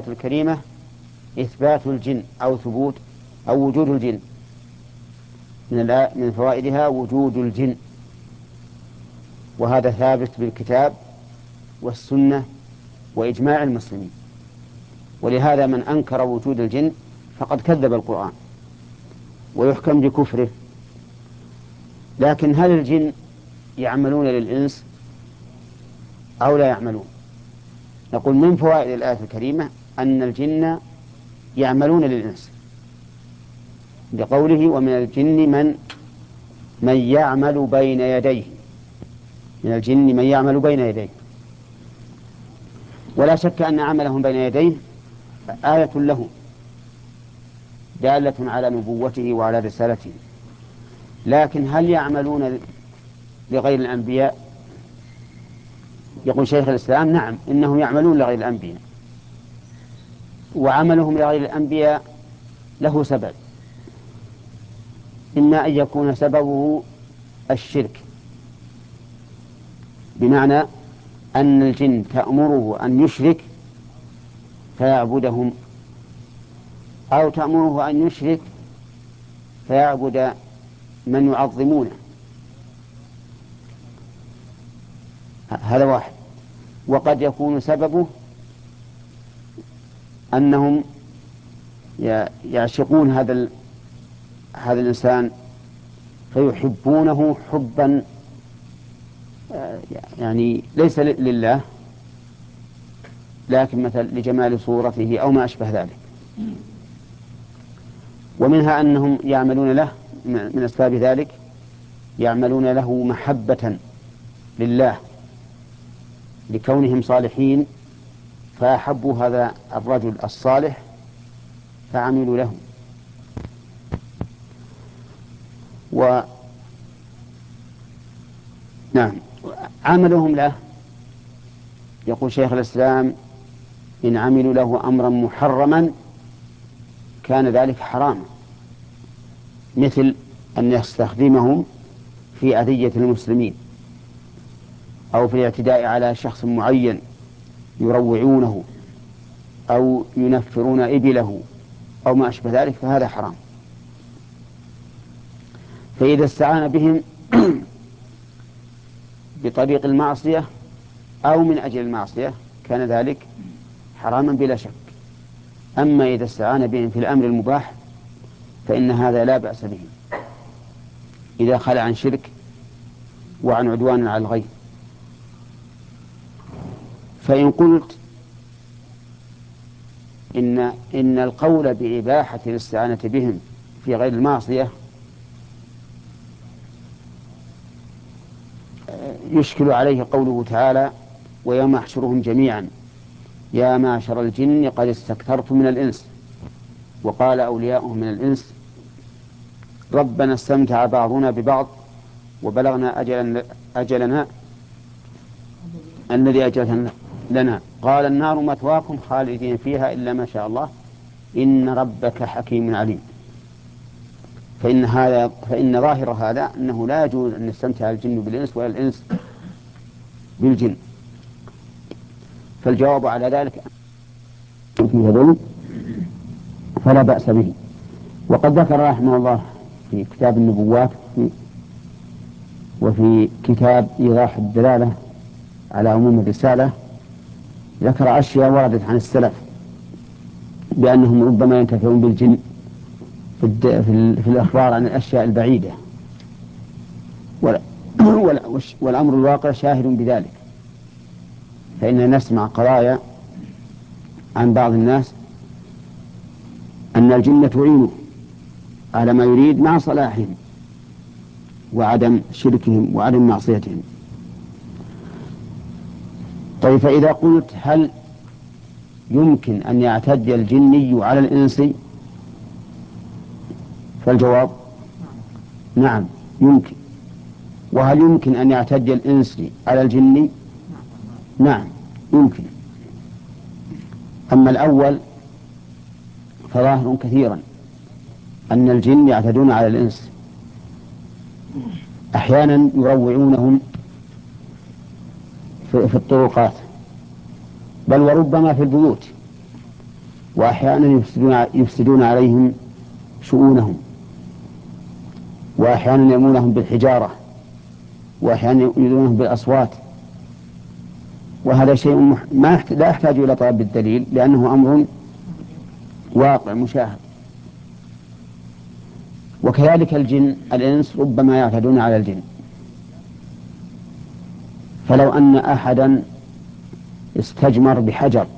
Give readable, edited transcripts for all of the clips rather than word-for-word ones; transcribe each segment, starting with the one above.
الآية الكريمة إثبات الجن أو ثبوت أو وجود الجن. من فوائدها وجود الجن، وهذا ثابت بالكتاب والسنة وإجماع المسلمين. ولهذا من أنكر وجود الجن فقد كذب القرآن ويحكم بكفره. لكن هل الجن يعملون للإنس أو لا يعملون؟ نقول من فوائد الآية الكريمة أن الجن يعملون للإنس، بقوله ومن الجن من يعمل بين يديه، من الجن من يعمل بين يديه. ولا شك أن عملهم بين يديه آية له دالة على نبوته وعلى رسالته. لكن هل يعملون لغير الأنبياء؟ يقول شيخ الإسلام نعم، إنهم يعملون لغير الأنبياء، وعملهم لغير الأنبياء له سبب، إما أن يكون سببه الشرك، بمعنى أن الجن تأمره أن يشرك فيعبدهم، أو تأمره أن يشرك فيعبد من يعظمونه. هذا واحد. وقد يكون سببه أنهم يعشقون هذا الإنسان فيحبونه حبا يعني ليس لله، لكن مثل لجمال صورته أو ما أشبه ذلك. ومنها أنهم يعملون له من أسباب ذلك، يعملون له محبة لله لكونهم صالحين، فأحبوا هذا الرجل الصالح فعملوا له. نعم، عملهم له يقول شيخ الإسلام إن عملوا له أمرا محرما كان ذلك حراما، مثل أن يستخدمهم في أذية المسلمين أو في الاعتداء على شخص معين، يروعونه أو ينفرون إبله أو ما أشبه ذلك، فهذا حرام. فإذا استعان بهم بطريق المعصية أو من أجل المعصية كان ذلك حراما بلا شك. أما إذا استعان بهم في الأمر المباح فإن هذا لا بأس به إذا خلى عن شرك وعن عدوان على الغير. فإن قلت إن القول بإباحة الاستعانة بهم في غير المعصية يشكل عليه قوله تعالى ويوم يحشرهم جميعا يا معشر الجن قد استكثرتم من الإنس، وقال أولياؤهم من الإنس ربنا استمتع بعضنا ببعض وبلغنا أجلنا الذي أجلت لنا قال النار مثواكم خالدين فيها إلا ما شاء الله إن ربك حكيم عليم. فإن ظاهر هذا أنه لا يجوز أن يستمتع الجن بالإنس ولا الإنس بالجن. فالجواب على ذلك في ذلك فلا بأس به. وقد ذكر رحمه الله في كتاب النبوات وفي كتاب إيضاح الدلالة على عموم الرسالة ذكر أشياء وردت عن السلف بأنهم ربما ينتفعون بالجن في الأخبار عن الأشياء البعيدة، والأمر الواقع شاهد بذلك. فإننا نسمع قضايا عن بعض الناس أن الجن تعينه على ما يريد مع صلاحهم وعدم شركهم وعدم معصيتهم. طيب فإذا قلت هل يمكن أن يعتدي الجني على الإنس؟ فالجواب نعم يمكن. وهل يمكن أن يعتدي الإنس على الجن؟ نعم يمكن. أما الأول فظاهر كثيرا أن الجن يعتدون على الإنس، أحيانا يروعونهم في الطرقات، بل وربما في البيوت، وأحيانا يفسدون عليهم شؤونهم، وأحيانا يرمونهم بالحجارة، وأحيانا يؤذونهم بالأصوات. وهذا شيء لا يحتاج إلى طلب الدليل، لأنه أمر واقع مشاهد. وكذلك الإنس ربما يعتدون على الجن. فلو أن أحدا استجمر بحجر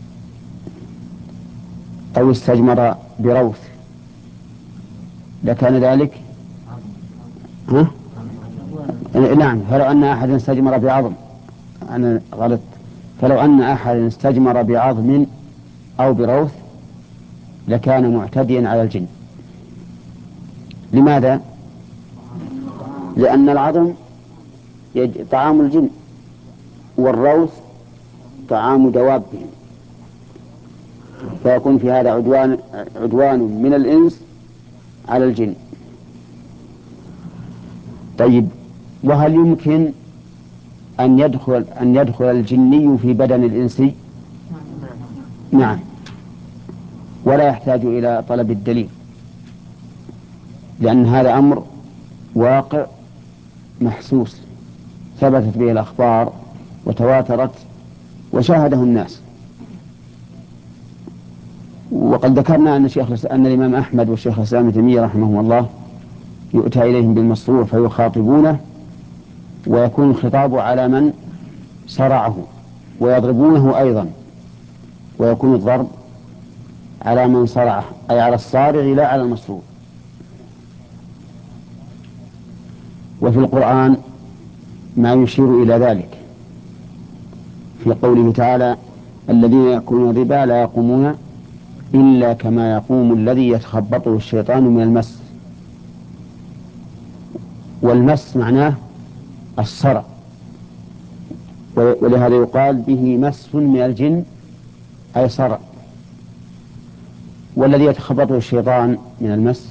أو استجمر بروث لكان ذلك نعم. فلو أن أحدا استجمر بعظم، أنا غلط، فلو أن أحدا استجمر بعظم أو بروث لكان معتديا على الجن. لماذا؟ لأن العظم طعام الجن، والروث طعام دوابهم، فيكون في هذا عدوان من الإنس على الجن. طيب، وهل يمكن أن يدخل الجني في بدن الإنسي؟ نعم، ولا يحتاج إلى طلب الدليل، لأن هذا أمر واقع محسوس ثبتت به الأخبار وتواترت وشاهده الناس. وقد ذكرنا أن الإمام أحمد والشيخ الإسلام ابن تيمية رحمه الله يؤتى إليهم بالمصروع فيخاطبونه، ويكون الخطاب على من صرعه، ويضربونه أيضا، ويكون الضرب على من صرعه، أي على الصارع لا على المصروع. وفي القرآن ما يشير إلى ذلك في قوله تعالى: الذين يأكلون الربا لا يقومون إلا كما يقوم الذي يتخبطه الشيطان من المس. والمس معناه الصرع، ولهذا يقال به مس من الجن أي صرع. والذي يتخبطه الشيطان من المس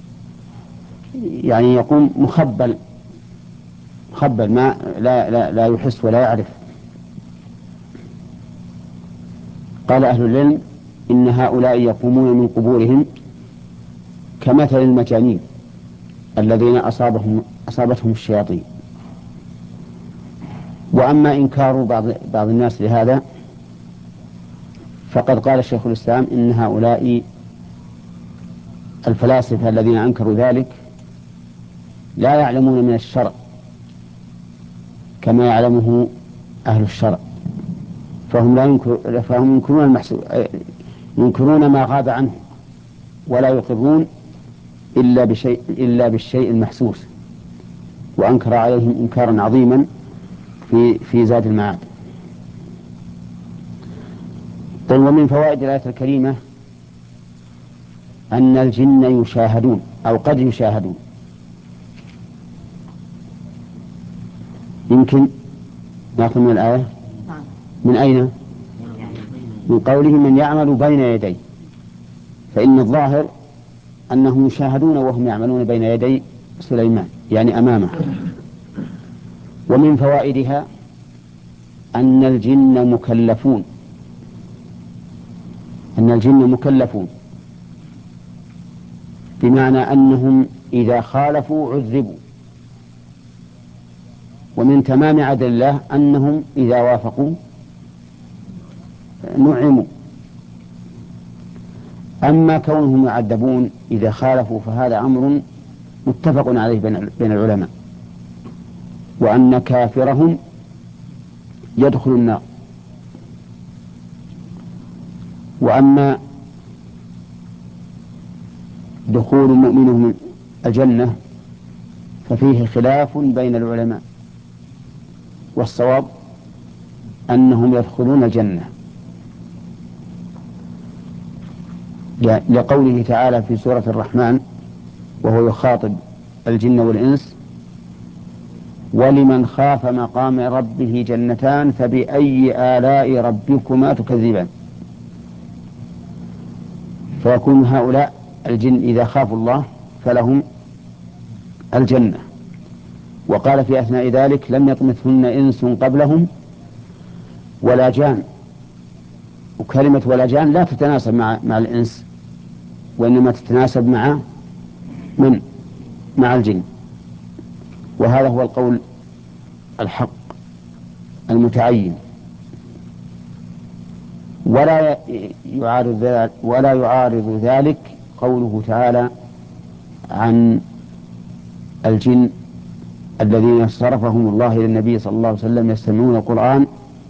يعني يقوم مخبل ما لا يحس ولا يعرف. قال أهل العلم إن هؤلاء يقومون من قبورهم كمثل المجانين الذين أصابتهم الشياطين. وأما إنكار بعض الناس لهذا فقد قال الشيخ الإسلام إن هؤلاء الفلاسفة الذين أنكروا ذلك لا يعلمون من الشرع كما يعلمه أهل الشرع، فهم ينكرون ما غاب عنه، ولا يقرون إلا بالشيء المحسوس. وأنكر عليهم إنكارا عظيما في زاد المعاد. طيب، ومن فوائد الآية الكريمة أن الجن يشاهدون أو قد يشاهدون. يمكن نأخذ من الآية من أين؟ من قوله من يعمل بين يديه، فإن الظاهر أنهم يشاهدون وهم يعملون بين يدي سليمان، يعني أمامه. ومن فوائدها أن الجن مكلفون، بمعنى أنهم إذا خالفوا عذبوا. ومن تمام عدل الله أنهم إذا وافقوا نعموا. أما كونهم يعذبون إذا خالفوا فهذا أمر متفق عليه بين العلماء، وأن كافرهم يدخل النار. وأما دخول مؤمنهم الجنة ففيه خلاف بين العلماء، والصواب أنهم يدخلون الجنة، لقوله تعالى في سورة الرحمن وهو يخاطب الجن والإنس: ولمن خاف مقام ربه جنتان فبأي آلاء ربكما تكذبان. فيكون هؤلاء الجن إذا خافوا الله فلهم الجنة. وقال في أثناء ذلك: لم يطمثهن إنس قبلهم ولا جان. وكلمة ولا جان لا تتناسب مع الإنس، وإنما تتناسب مع الجن. وهذا هو القول الحق المتعين. ولا يعارض ذلك قوله تعالى عن الجن الذين صرفهم الله إلى النبي صلى الله عليه وسلم يستمعون القرآن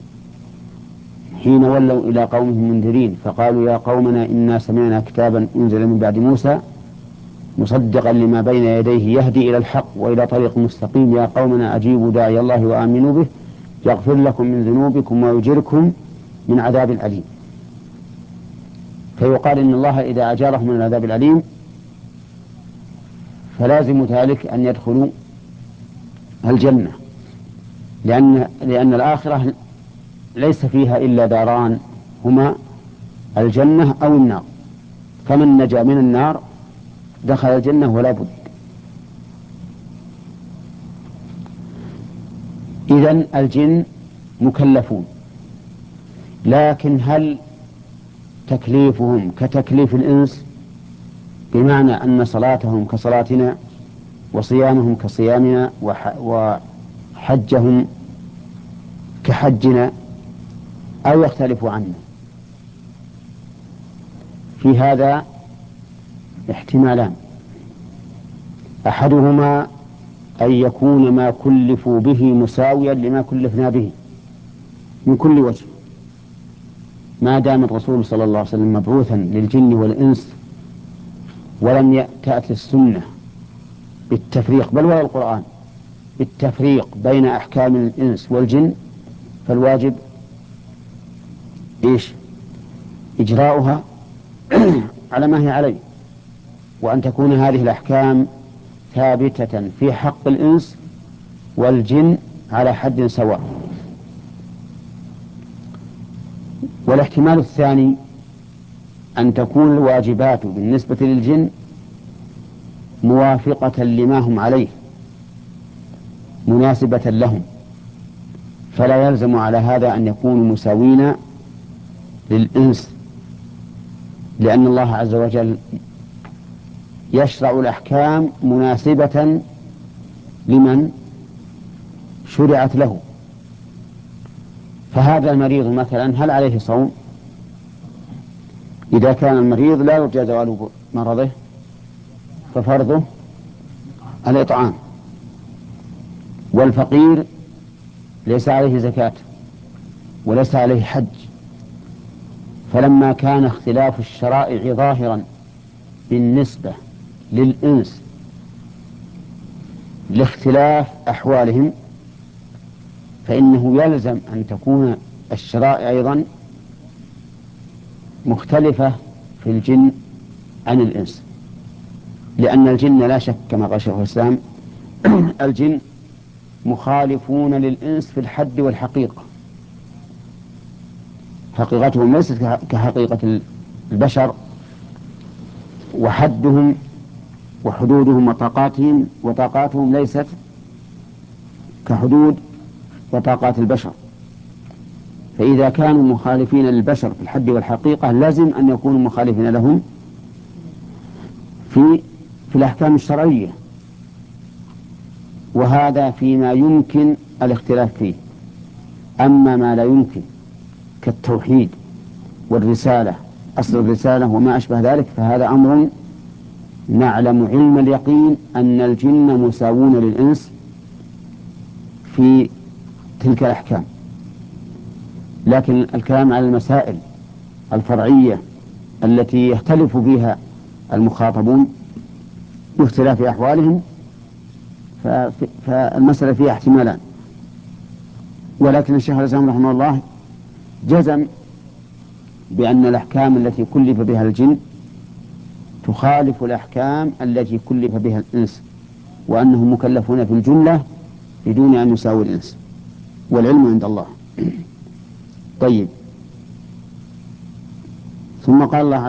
حين ولوا إلى قومهم منذرين فقالوا يا قومنا إنا سمعنا كتابا أنزل من بعد موسى مصدقا لما بين يديه يهدي إلى الحق وإلى طريق مستقيم يا قومنا أجيبوا داعي الله وآمنوا به يغفر لكم من ذنوبكم ويجركم من عذاب أليم. فيقال إن الله إذا أجارهم من العذاب الأليم فلازم ذلك أن يدخلوا الجنة، لأن الآخرة ليس فيها إلا داران هما الجنة أو النار، فمن نجا من النار دخل الجنة ولا بد. إذن الجن مكلفون، لكن هل تكليفهم كتكليف الإنس، بمعنى أن صلاتهم كصلاتنا وصيامهم كصيامنا وحجهم كحجنا، أو يختلف عنه؟ في هذا احتمالان: أحدهما أن يكون ما كلفوا به مساويا لما كلفنا به من كل وجه، ما دام الرسول صلى الله عليه وسلم مبعوثا للجن والإنس ولم تأتي السنة بالتفريق، بل ولا القرآن بالتفريق بين أحكام الإنس والجن، فالواجب إجراؤها على ما هي عليه، وأن تكون هذه الأحكام ثابتة في حق الإنس والجن على حد سواء. والاحتمال الثاني أن تكون الواجبات بالنسبة للجن موافقة لما هم عليه مناسبة لهم، فلا يلزم على هذا أن يكونوا مساوين للإنس، لأن الله عز وجل يشرع الأحكام مناسبة لمن شرعت له. فهذا المريض مثلا هل عليه صوم؟ إذا كان المريض لا يرجى زوال مرضه ففرضه الإطعام، والفقير ليس عليه زكاة وليس عليه حج. فلما كان اختلاف الشرائع ظاهرا بالنسبة للإنس لاختلاف أحوالهم، فإنه يلزم أن تكون الشرائع أيضا مختلفة في الجن عن الإنس، لأن الجن لا شك كما قال شيخ الإسلام الجن مخالفون للإنس في الحد والحقيقة، حقيقتهم ليست كحقيقة البشر، وحدهم وحدودهم وطاقاتهم ليست كحدود وطاقات البشر. فإذا كانوا مخالفين للبشر في الحد والحقيقة لازم أن يكونوا مخالفين لهم في الأحكام الشرعية، وهذا فيما يمكن الاختلاف فيه. أما ما لا يمكن كالتوحيد والرسالة، أصل الرسالة وما أشبه ذلك، فهذا أمر نعلم علم اليقين أن الجن مساوون للإنس في تلك الأحكام. لكن الكلام على المسائل الفرعية التي يختلف فيها المخاطبون باختلاف أحوالهم، فالمسألة فيها احتمالان. ولكن الشيخ الإسلام رحمه الله جزم بأن الأحكام التي كلف بها الجن تخالف الأحكام التي كلف بها الإنس، وأنهم مكلفون في الجملة بدون أن يساوي الإنس، والعلم عند الله. طيب، ثم قال الله